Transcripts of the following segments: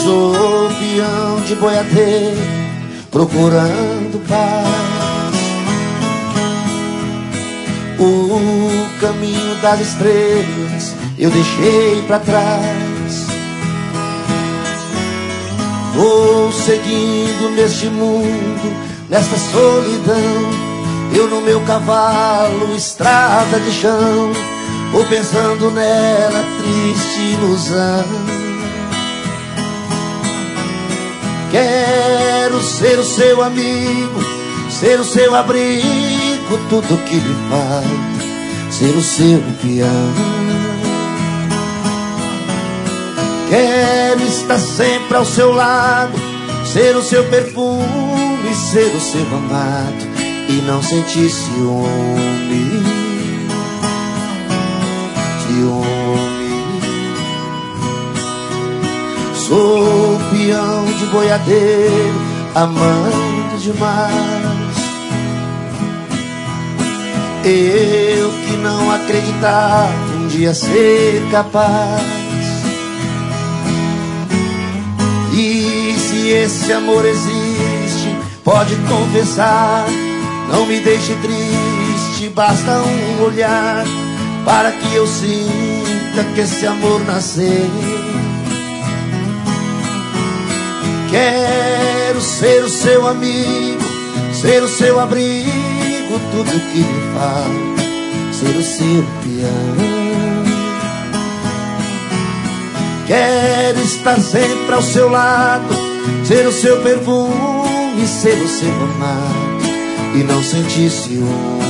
Sou peão de boiadeiro, procurando paz. O caminho das estrelas eu deixei pra trás. Vou seguindo neste mundo, nesta solidão. Eu no meu cavalo, estrada de chão. Vou pensando nela, triste ilusão. Quero ser o seu amigo, ser o seu abrigo, tudo que lhe falta, ser o seu peão. Quero estar sempre ao seu lado, ser o seu perfume, ser o seu amado, e não sentir ciúme. Sou peão de boiadeiro, amando demais. Eu que não acreditava um dia ser capaz. E se esse amor existe, pode confessar. Não me deixe triste, basta um olhar para que eu sinta que esse amor nasceu. Quero ser o seu amigo, ser o seu abrigo, tudo que lhe falta, ser o seu peão. Quero estar sempre ao seu lado, ser o seu perfume, ser o seu amado, e não sentir ciúme.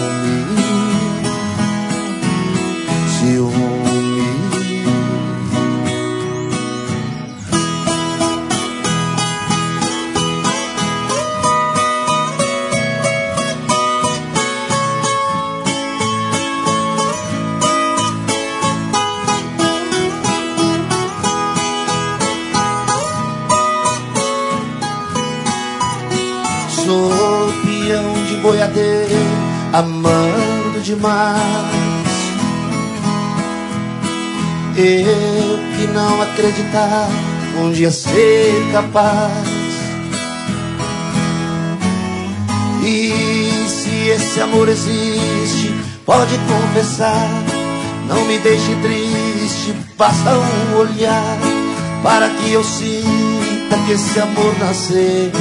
Sou peão de boiadeiro, amando demais. Eu que não acreditava um dia ser capaz. E se esse amor existe, pode confessar. Não me deixe triste, basta um olhar para que eu sinta que esse amor nasceu.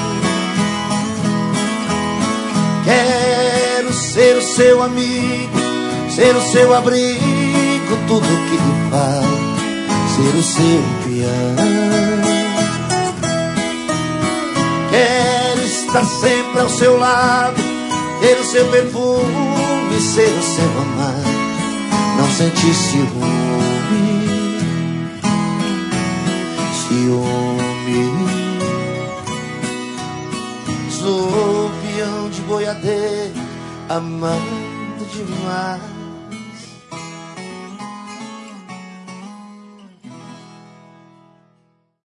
Quero ser o seu amigo, ser o seu abrigo, tudo que lhe falta, ser o seu peão. Quero estar sempre ao seu lado, ter o seu perfume, ser o seu amado, não sentir ciúme. Sou peão de boiadeiro, amando demais.